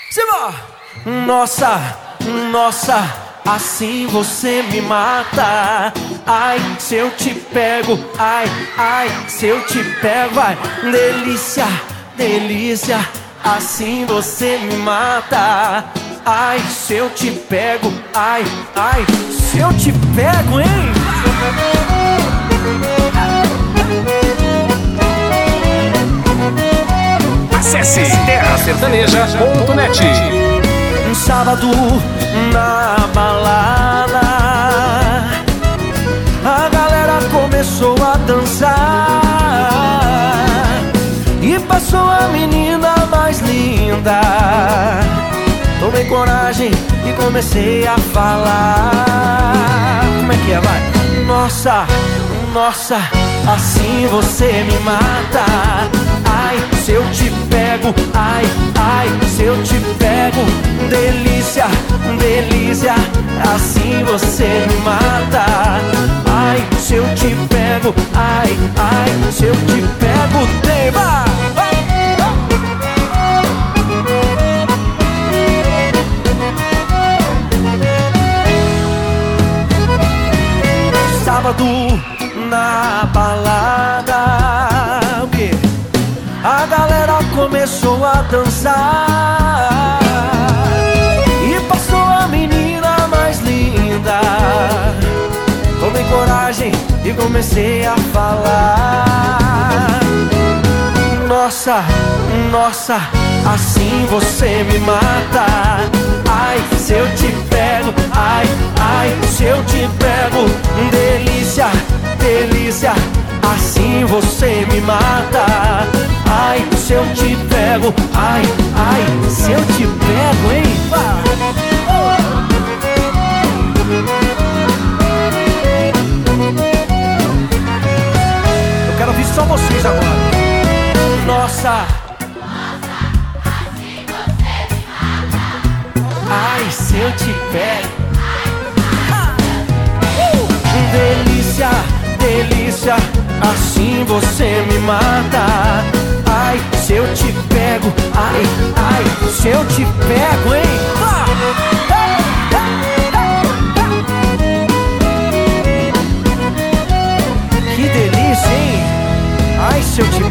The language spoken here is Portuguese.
Simba! Nossa, nossa, assim você me mata. Ai, se eu te pego, ai, ai, se eu te pego, vai. Delícia, delícia, assim você me mata. Ai, se eu te pego, ai, ai, se eu te pego, hein? Acesse terrasertaneja.net. Um sábado na balada, a galera começou a dançar e passou a menina mais linda. Tomei coragem e comecei a falar. Como é que é, vai? Nossa, nossa, assim você me mata. Ai, se eu te pego, ai, ai, se eu te pego. Delícia, delícia, assim você me mata. Ai, se eu te pego, ai, ai, se eu te pego. Tema! Sábado na balada, o quê? A galera começou a dançar e passou a menina mais linda. Tomei coragem e comecei a falar. Nossa, nossa, assim você me mata. Ai, se eu te pego, ai, ai, se eu te pego. Delícia, delícia, assim você me mata. Ai, se eu te pego, ai, ai, se eu te pego, hein? Eu quero ouvir só vocês agora. Nossa, assim você me mata. ai, se eu te pego. Delícia, delícia, assim você me mata. Ai, se eu te pego, ai, ai, se eu te pego, hein? Que delícia, hein? Ai, se eu te